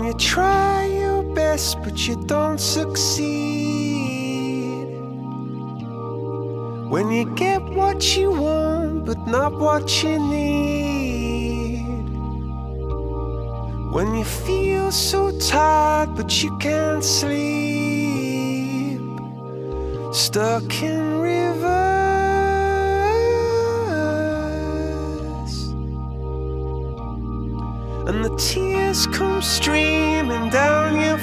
When you try your best but you don't succeed, when you get what you want but not what you need, when you feel so tired but you can't sleep, stuck in reverse, and the tears come streaming down your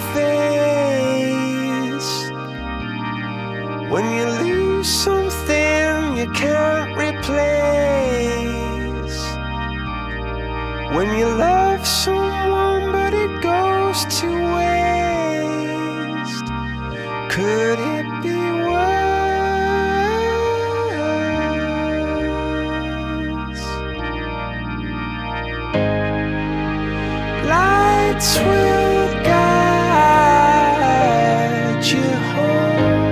face, when you lose something you can't replace, when you love someone but it goes to waste. Could it be worse? Lights will guide you home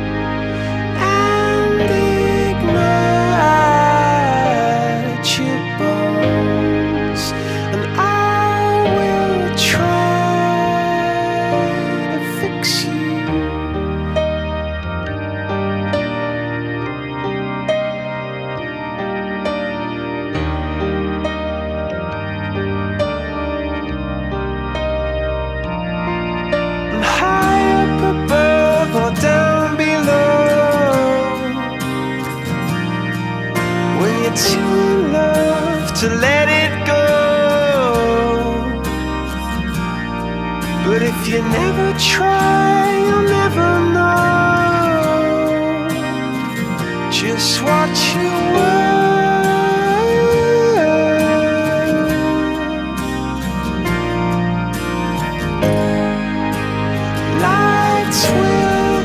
and ignite your bones, and I will try to fix you. And high up above or down below, when you're too in love to let it go. But if you never try, you'll never know just what you were. Lights will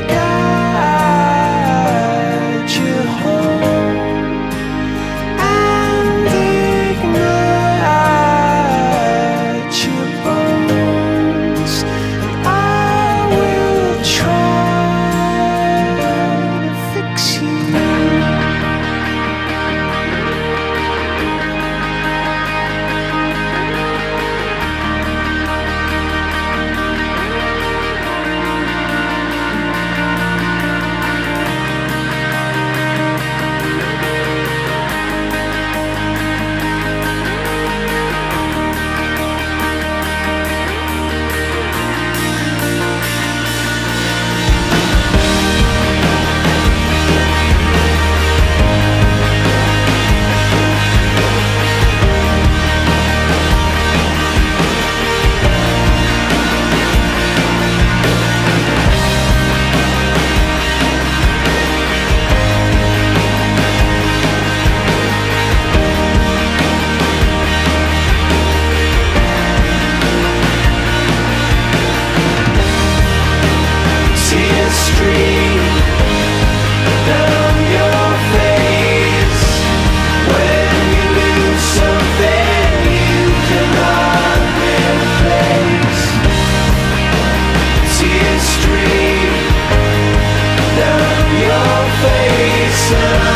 guide you home and ignite your bones, and I will try to fix you. Tears stream down your face when you lose something you cannot replace. Tears stream down your face,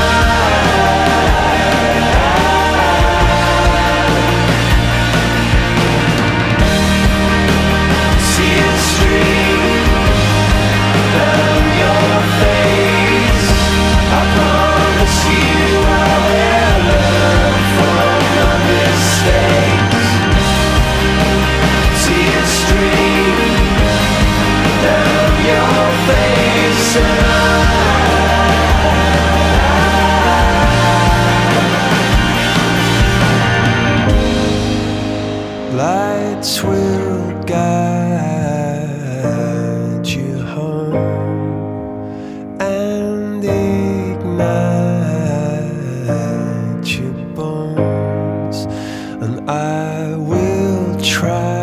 tears stream down your face. I promise you I will learn from my mistakes. Tears stream down your face, lights will guide you home and ignite your bones, and I will try